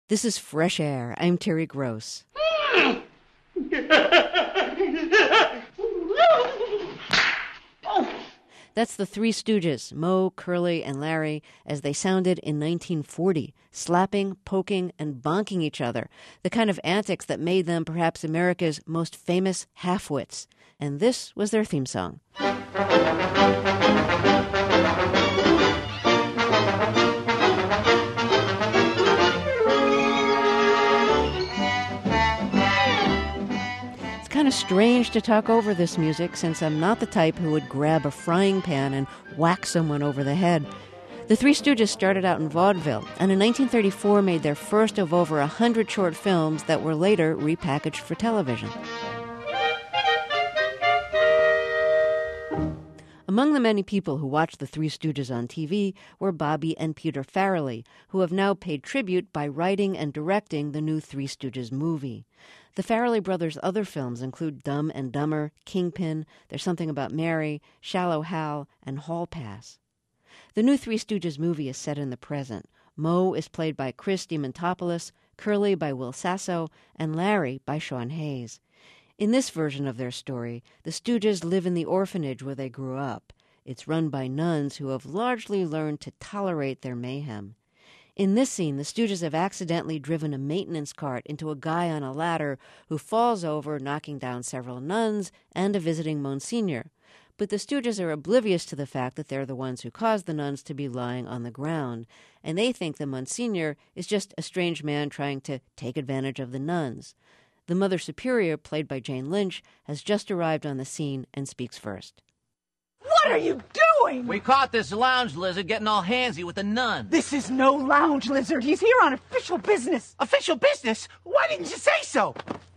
This is Fresh Air. I'm Terry Gross. That's the Three Stooges, Moe, Curly, and Larry, as they sounded in 1940, slapping, poking, and bonking each other, the kind of antics that made them perhaps America's most famous half-wits. And this was their theme song. Kind of strange to talk over this music since I'm not the type who would grab a frying pan and whack someone over the head. The Three Stooges started out in vaudeville and in 1934 made their first of over 100 short films that were later repackaged for television. Among the many people who watched the Three Stooges on TV were Bobby and Peter Farrelly, who have now paid tribute by writing and directing the new Three Stooges movie. The Farrelly brothers' other films include Dumb and Dumber, Kingpin, There's Something About Mary, Shallow Hal, and Hall Pass. The new Three Stooges movie is set in the present. Moe is played by Chris Diamantopoulos, Curly by Will Sasso, and Larry by Sean Hayes. In this version of their story, the Stooges live in the orphanage where they grew up. It's run by nuns who have largely learned to tolerate their mayhem. In this scene, the Stooges have accidentally driven a maintenance cart into a guy on a ladder who falls over, knocking down several nuns and a visiting Monsignor. But the Stooges are oblivious to the fact that they're the ones who caused the nuns to be lying on the ground, and they think the Monsignor is just a strange man trying to take advantage of the nuns. The Mother Superior, played by Jane Lynch, has just arrived on the scene and speaks first. What are you doing? We caught this lounge lizard getting all handsy with the nun. This is no lounge lizard. He's here on official business. Official business? Why didn't you say so?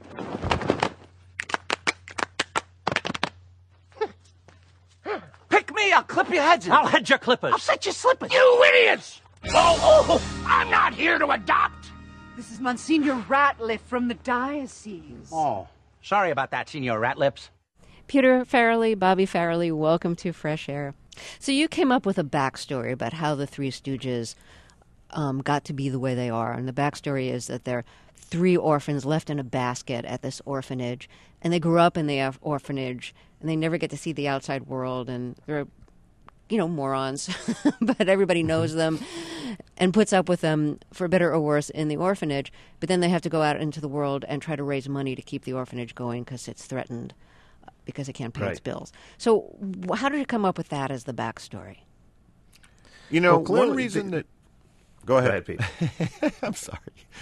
Pick me, I'll clip your heads in. I'll head your clippers. I'll set your slippers. You idiots! Oh, I'm not here to adopt. This is Monsignor Ratliff from the diocese. Oh, sorry about that, Senor Ratlips. Peter Farrelly, Bobby Farrelly, welcome to Fresh Air. So you came up with a backstory about how the Three Stooges got to be the way they are. And the backstory is that they're three orphans left in a basket at this orphanage. And they grew up in the orphanage, and they never get to see the outside world. And they're, morons. But everybody knows them and puts up with them, for better or worse, in the orphanage. But then they have to go out into the world and try to raise money to keep the orphanage going because it's threatened, because it can't pay its bills. So how did you come up with that as the backstory? One reason that... Go ahead, Pete. I'm sorry.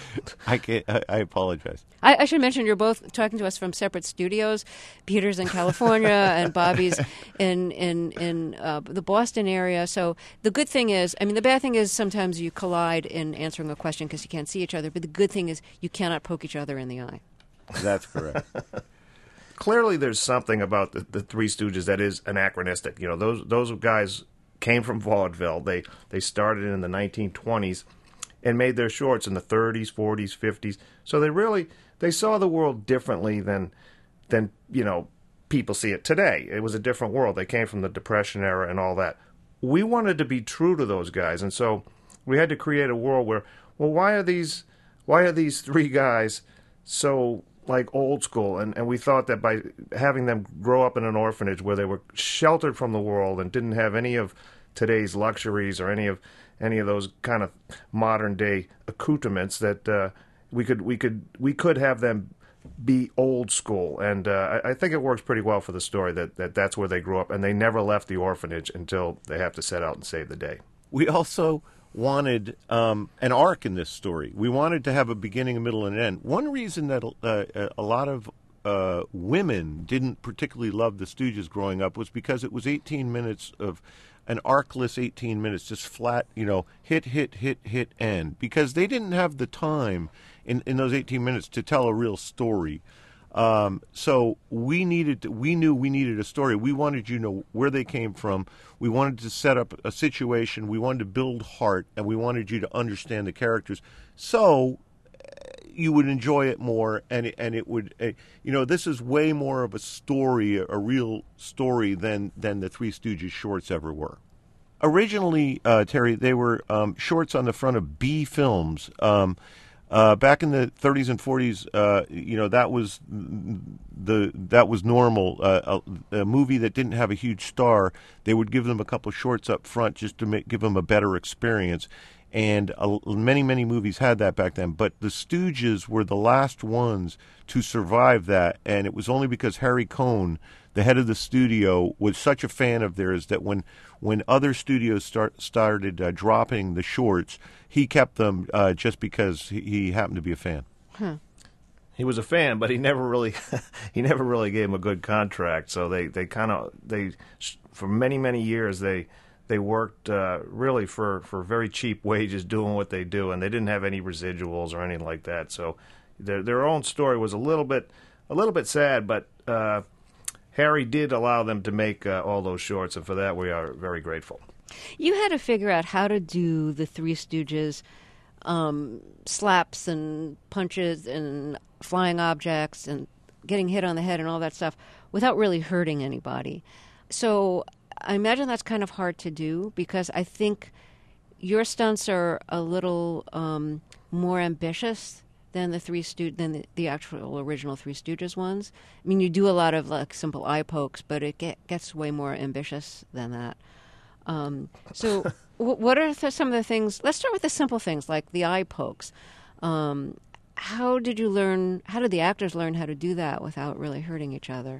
I apologize. I should mention you're both talking to us from separate studios. Peter's in California and Bobby's in the Boston area. So the good thing is, the bad thing is sometimes you collide in answering a question because you can't see each other. But the good thing is you cannot poke each other in the eye. That's correct. Clearly, there's something about the Three Stooges that is anachronistic. Those guys came from vaudeville. They started in the 1920s and made their shorts in the 30s, 40s, 50s. So they saw the world differently than people see it today. It was a different world. They came from the Depression era and all that. We wanted to be true to those guys, and so we had to create a world where, why are these three guys so old school? And we thought that by having them grow up in an orphanage where they were sheltered from the world and didn't have any of today's luxuries or any of those kind of modern day accoutrements, that we could have them be old school. And I think it works pretty well for the story that's where they grew up, and they never left the orphanage until they have to set out and save the day. We also wanted an arc in this story. We wanted to have a beginning, a middle, and an end. One reason that a lot of women didn't particularly love the Stooges growing up was because it was 18 minutes of an arcless 18 minutes, just flat, hit, end. Because they didn't have the time in those 18 minutes to tell a real story. So we knew we needed a story. We wanted you to know where they came from. We wanted to set up a situation. We wanted to build heart, and we wanted you to understand the characters. So you would enjoy it more, and it would, this is way more of a story, a real story than the Three Stooges shorts ever were. Originally, Terry, they were shorts on the front of B Films. Back in the 30s and 40s, that was normal. A movie that didn't have a huge star, they would give them a couple of shorts up front just to give them a better experience. And many movies had that back then. But the Stooges were the last ones to survive that, and it was only because Harry Cohn, the head of the studio, was such a fan of theirs that when other studios started dropping the shorts, he kept them just because he happened to be a fan. He was a fan, but he never really gave him a good contract. So they for many years they worked really for very cheap wages doing what they do, and they didn't have any residuals or anything like that. So their own story was a little bit sad, but Harry did allow them to make all those shorts, and for that we are very grateful. You had to figure out how to do the Three Stooges slaps and punches and flying objects and getting hit on the head and all that stuff without really hurting anybody. So I imagine that's kind of hard to do, because I think your stunts are a little more ambitious than the actual original Three Stooges ones. I mean, you do a lot of like simple eye pokes, but it gets way more ambitious than that. So what are some of the things? Let's start with the simple things like the eye pokes. How did the actors learn how to do that without really hurting each other?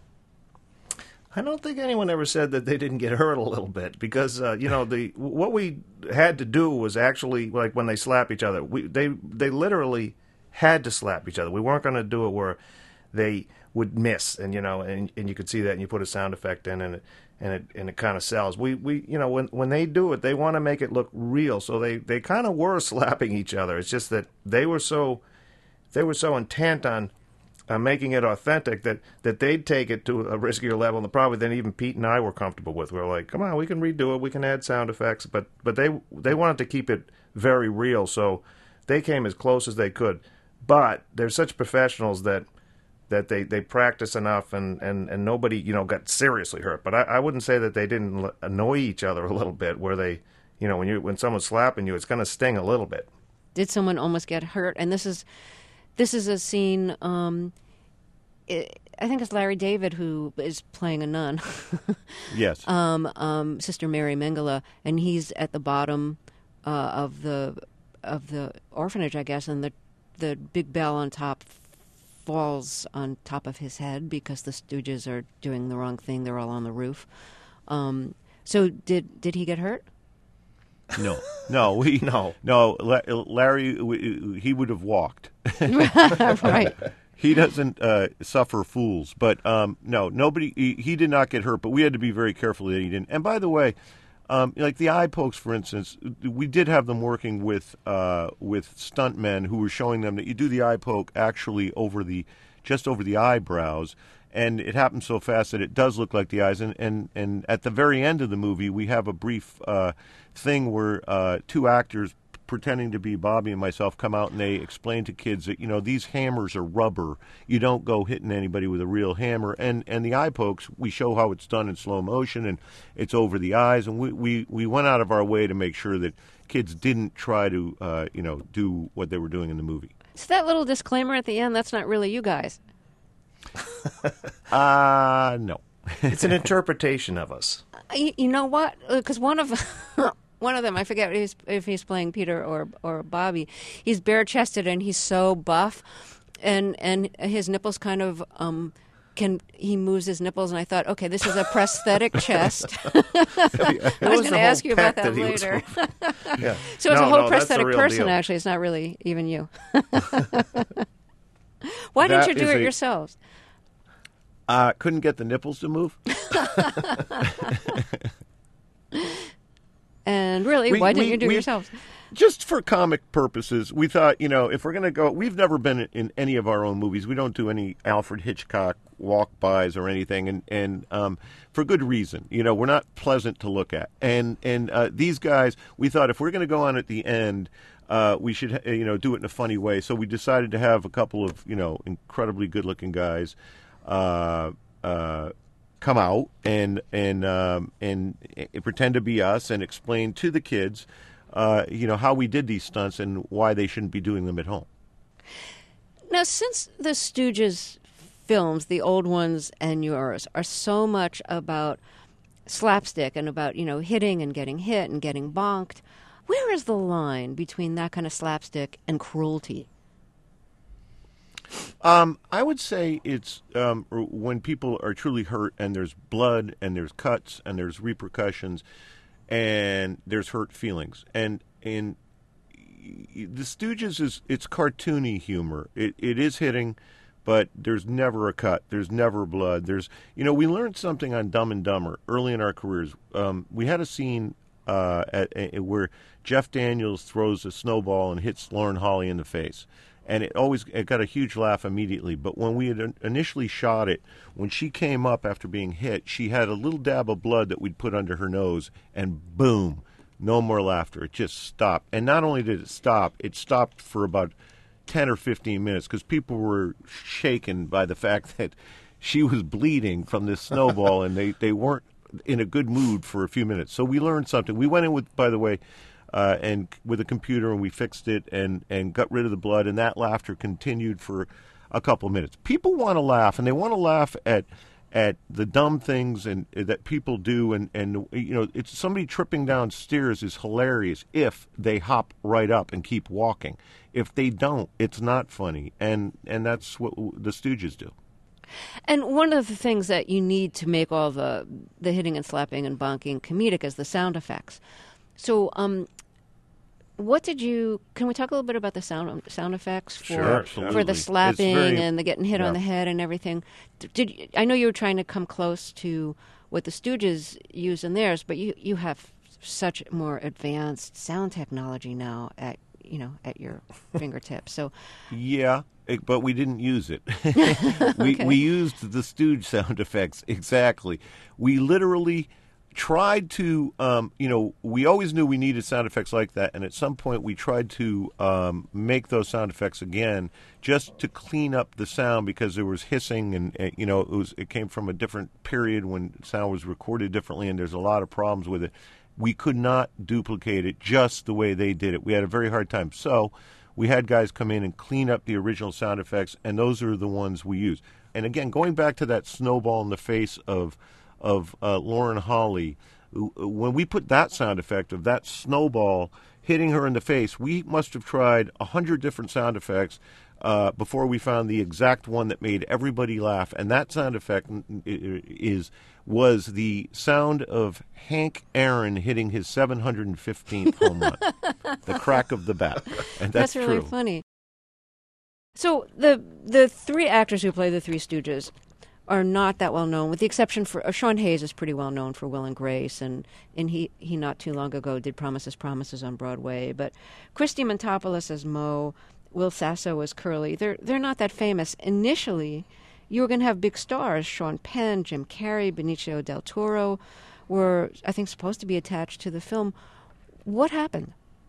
I don't think anyone ever said that they didn't get hurt a little bit, because what we had to do was actually, like when they slap each other, they literally had to slap each other. We weren't going to do it where they would miss, and you could see that, and you put a sound effect in, and it kind of sells. We when they do it, they want to make it look real, so they kind of were slapping each other. It's just that they were so intent on making it authentic that they'd take it to a riskier level, and probably than even Pete and I were comfortable with. We're like, come on, we can redo it, we can add sound effects, but they wanted to keep it very real, so they came as close as they could. But they're such professionals that they practice enough, and nobody got seriously hurt. But I wouldn't say that they didn't annoy each other a little bit, where they when someone's slapping you, it's going to sting a little bit. Did someone almost get hurt? And this is a scene, I think it's Larry David who is playing a nun. Yes. Sister Mary Mengele, and he's at the bottom of the orphanage, I guess, and the big bell on top falls on top of his head because the Stooges are doing the wrong thing. They're all on the roof. So did he get hurt? No. Larry, he would have walked. Right. He doesn't suffer fools, but no, nobody. He did not get hurt, but we had to be very careful that he didn't. And by the way, like the eye pokes, for instance, we did have them working with stuntmen who were showing them that you do the eye poke actually just over the eyebrows. And it happens so fast that it does look like the eyes. And at the very end of the movie, we have a brief thing where two actors pretending to be Bobby and myself come out and they explain to kids that, these hammers are rubber. You don't go hitting anybody with a real hammer. And the eye pokes, we show how it's done in slow motion, and it's over the eyes. And we went out of our way to make sure that kids didn't try to, do what they were doing in the movie. So that little disclaimer at the end, that's not really you guys. No. It's an interpretation of us. You know what? Because one of them, I forget if he's playing Peter or Bobby, he's bare-chested and he's so buff, and his nipples kind of he moves his nipples, and I thought, okay, this is a prosthetic chest. I was going to ask you about that later. Yeah. So it's a whole prosthetic person, deal. actually. It's not really even you. Why didn't you do it yourselves? Couldn't get the nipples to move. And really, why didn't you do it yourselves? Just for comic purposes, we thought, if we're going to go, we've never been in any of our own movies. We don't do any Alfred Hitchcock walk-bys or anything, and for good reason. We're not pleasant to look at. And these guys, we thought if we're going to go on at the end, we should, do it in a funny way. So we decided to have a couple of, incredibly good-looking guys come out and pretend to be us and explain to the kids how we did these stunts and why they shouldn't be doing them at home. Now, since the Stooges films, the old ones and yours, are so much about slapstick and about, hitting and getting hit and getting bonked, where is the line between that kind of slapstick and cruelty? I would say it's when people are truly hurt and there's blood and there's cuts and there's repercussions and there's hurt feelings. And in the Stooges it's cartoony humor. It is hitting, but there's never a cut. There's never blood. We learned something on Dumb and Dumber early in our careers. We had a scene where Jeff Daniels throws a snowball and hits Lauren Holly in the face. And it got a huge laugh immediately. But when we had initially shot it, when she came up after being hit, she had a little dab of blood that we'd put under her nose, and boom, no more laughter. It just stopped. And not only did it stopped for about 10 or 15 minutes because people were shaken by the fact that she was bleeding from this snowball, and they weren't in a good mood for a few minutes. So we learned something. We went in with, by the way, and with a computer, and we fixed it and got rid of the blood, and that laughter continued for a couple of minutes. People want to laugh, and they want to laugh at the dumb things and that people do, and it's somebody tripping down stairs is hilarious if they hop right up and keep walking. If they don't, it's not funny, and that's what the Stooges do. And one of the things that you need to make all the hitting and slapping and bonking comedic is the sound effects. So, can we talk a little bit about the sound effects for the slapping and the getting hit on the head and everything? I know you were trying to come close to what the Stooges use in theirs, but you have such more advanced sound technology now at your fingertips. So yeah, but we didn't use it. We used the Stooge sound effects exactly. We literally tried to, we always knew we needed sound effects like that, and at some point we tried to make those sound effects again just to clean up the sound because there was hissing and it came from a different period when sound was recorded differently, and there's a lot of problems with it. We could not duplicate it just the way they did it. We had a very hard time. So we had guys come in and clean up the original sound effects, and those are the ones we use. And again, going back to that snowball in the face of Lauren Holly, when we put that sound effect of that snowball hitting her in the face, we must have tried 100 different sound effects before we found the exact one that made everybody laugh. And that sound effect was the sound of Hank Aaron hitting his 715th home run, the crack of the bat. And that's really true. Funny. So the three actors who play the Three Stooges are not that well known, with the exception for Sean Hayes is pretty well known for Will and Grace, and he not too long ago did Promises, Promises on Broadway. But Christy Montopoulos as Mo, Will Sasso as Curly, they're not that famous. Initially, you were going to have big stars. Sean Penn, Jim Carrey, Benicio del Toro were, I think, supposed to be attached to the film. What happened?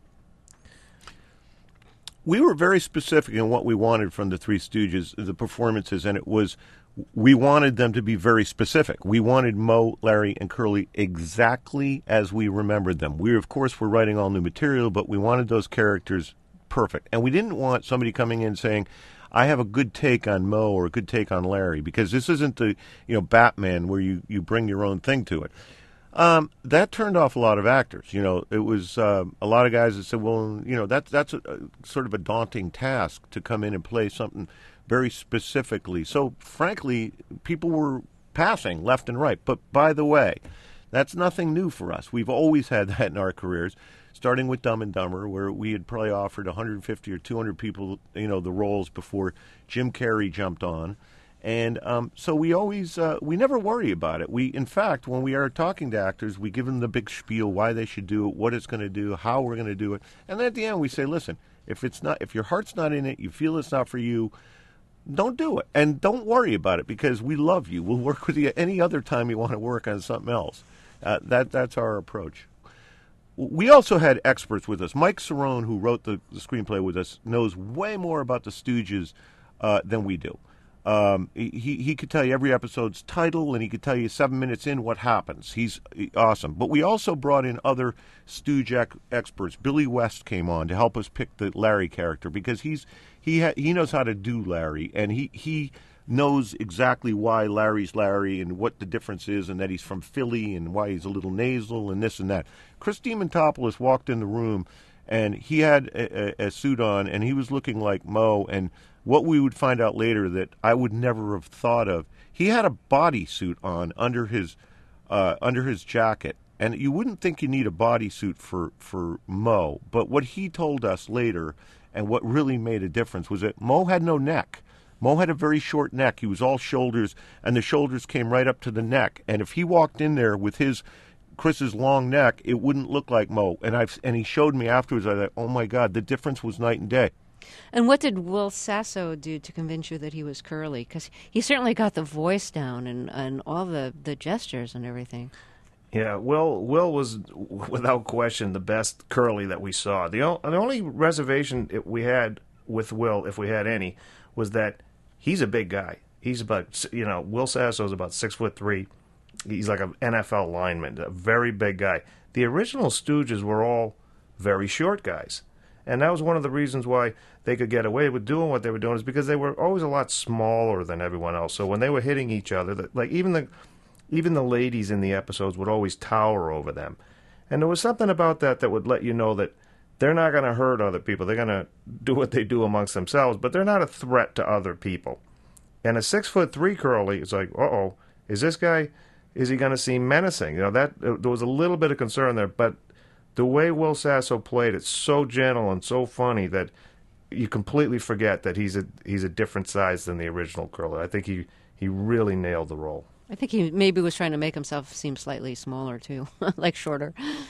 We were very specific in what we wanted from the Three Stooges, the performances, and it was we wanted them to be very specific. We wanted Mo, Larry, and Curly exactly as we remembered them. We, of course, were writing all new material, but we wanted those characters perfect. And we didn't want somebody coming in saying, I have a good take on Mo or a good take on Larry, because this isn't the Batman where you bring your own thing to it. That turned off a lot of actors. It was a lot of guys that said, well, that's a sort of a daunting task to come in and play something very specifically. So, frankly, people were passing left and right. But, by the way, that's nothing new for us. We've always had that in our careers, starting with Dumb and Dumber, where we had probably offered 150 or 200 people, the roles before Jim Carrey jumped on. And so we always, we never worry about it. In fact, when we are talking to actors, we give them the big spiel, why they should do it, what it's going to do, how we're going to do it. And then at the end we say, listen, if your heart's not in it, you feel it's not for you, don't do it. And don't worry about it, because we love you. We'll work with you any other time you want to work on something else. That's our approach. We also had experts with us. Mike Cerrone, who wrote the screenplay with us, knows way more about the Stooges than we do. He could tell you every episode's title, and he could tell you 7 minutes in what happens. He's awesome. But we also brought in other Stooge experts. Billy West came on to help us pick the Larry character because he knows how to do Larry, and he knows exactly why Larry's Larry and what the difference is, and that he's from Philly and why he's a little nasal and this and that. Chris Demontopoulos walked in the room, and he had a suit on, and he was looking like Mo, and what we would find out later that I would never have thought of, he had a bodysuit on under his jacket, and you wouldn't think you need a bodysuit for Mo, but what he told us later, and what really made a difference, was that Mo had no neck. Mo had a very short neck. He was all shoulders, and the shoulders came right up to the neck. And if he walked in there with Chris's long neck, it wouldn't look like Mo. And he showed me afterwards. I thought, oh my God, the difference was night and day. And what did Will Sasso do to convince you that he was Curly? Because he certainly got the voice down and all the gestures and everything. Yeah, Will was without question the best Curly that we saw. The only reservation we had with Will, if we had any, was that he's a big guy. He's about, Will Sasso's about 6'3". He's like an NFL lineman, a very big guy. The original Stooges were all very short guys. And that was one of the reasons why they could get away with doing what they were doing, is because they were always a lot smaller than everyone else. So when they were hitting each other, like even the ladies in the episodes would always tower over them. And there was something about that would let you know that they're not going to hurt other people. They're going to do what they do amongst themselves, but they're not a threat to other people. And a 6'3" Curly is like, is this guy, is he going to seem menacing? That there was a little bit of concern there, but the way Will Sasso played it, so gentle and so funny that you completely forget that he's a different size than the original Curly. I think he really nailed the role. I think he maybe was trying to make himself seem slightly smaller too, like shorter.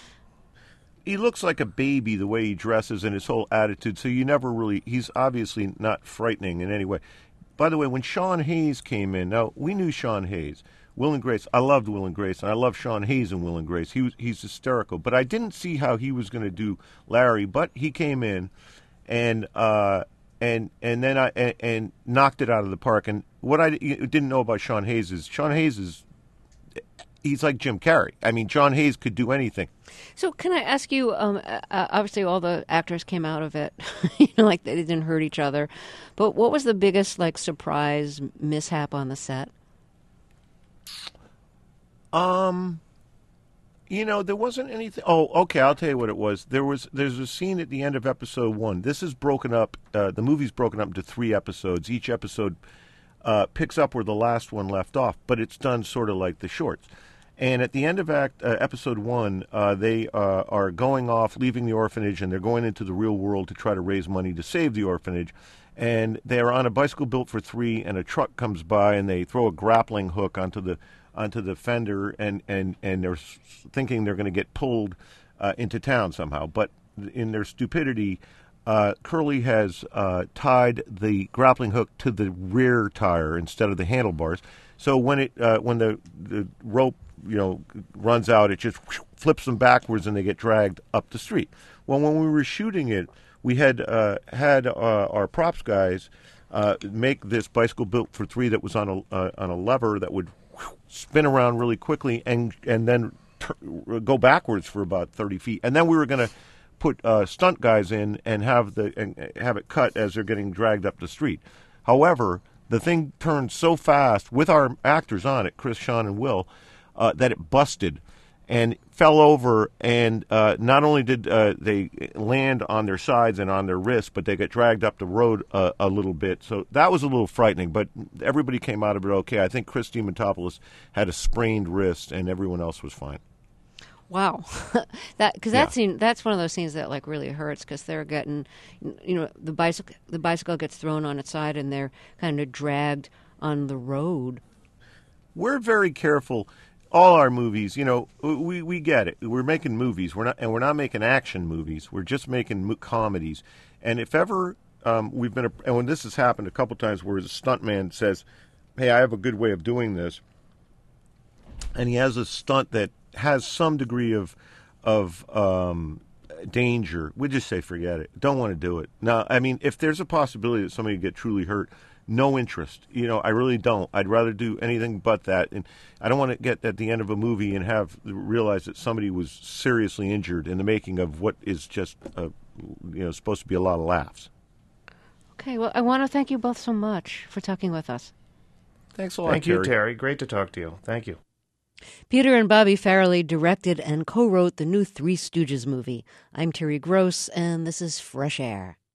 He looks like a baby the way he dresses and his whole attitude, so he's obviously not frightening in any way. By the way, when Sean Hayes came in, now, we knew Sean Hayes. Will and Grace, I loved Will and Grace, and I love Sean Hayes in Will and Grace. He's hysterical, but I didn't see how he was going to do Larry, but he came in and then knocked it out of the park. And what I didn't know about Sean Hayes is he's like Jim Carrey. I mean, Sean Hayes could do anything. So can I ask you, obviously all the actors came out of it, like they didn't hurt each other, but what was the biggest, surprise mishap on the set? There wasn't anything. Oh, okay, I'll tell you what it was. There's a scene at the end of episode 1. This is broken up, the movie's broken up into 3 episodes. Each episode picks up where the last one left off, but it's done sort of like the shorts. And at the end of episode 1, they are going off, leaving the orphanage, and they're going into the real world to try to raise money to save the orphanage. And they're on a bicycle built for 3, and a truck comes by, and they throw a grappling hook onto the fender, and they're thinking they're going to get pulled into town somehow. But in their stupidity, Curly has tied the grappling hook to the rear tire instead of the handlebars. So when the rope runs out, it just flips them backwards, and they get dragged up the street. Well, when we were shooting it, we had our props guys make this bicycle built for 3 that was on a lever that would spin around really quickly and then go backwards for about 30 feet. And then we were going to put stunt guys in and have it cut as they're getting dragged up the street. However, the thing turned so fast with our actors on it, Chris, Sean, and Will, that it busted and fell over. And not only did they land on their sides and on their wrists, but they got dragged up the road a little bit. So that was a little frightening, but everybody came out of it okay. I think Chris Demontopoulos had a sprained wrist, and everyone else was fine. Wow, that scene, that's one of those scenes that really hurts, because they're getting, the bicycle gets thrown on its side and they're kind of dragged on the road. We're very careful. All our movies, we get it. We're making movies. We're not making action movies. We're just making comedies. And if ever and when this has happened a couple times, where the stuntman says, "Hey, I have a good way of doing this," and he has a stunt that has some degree of danger, we just say forget it. Don't want to do it. Now, I mean, if there's a possibility that somebody would get truly hurt, no interest. I really don't. I'd rather do anything but that. And I don't want to get at the end of a movie and realize that somebody was seriously injured in the making of what is just, supposed to be a lot of laughs. Okay, well, I want to thank you both so much for talking with us. Thanks a lot, Thank you, Terry. Great to talk to you. Thank you. Peter and Bobby Farrelly directed and co-wrote the new Three Stooges movie. I'm Terry Gross, and this is Fresh Air.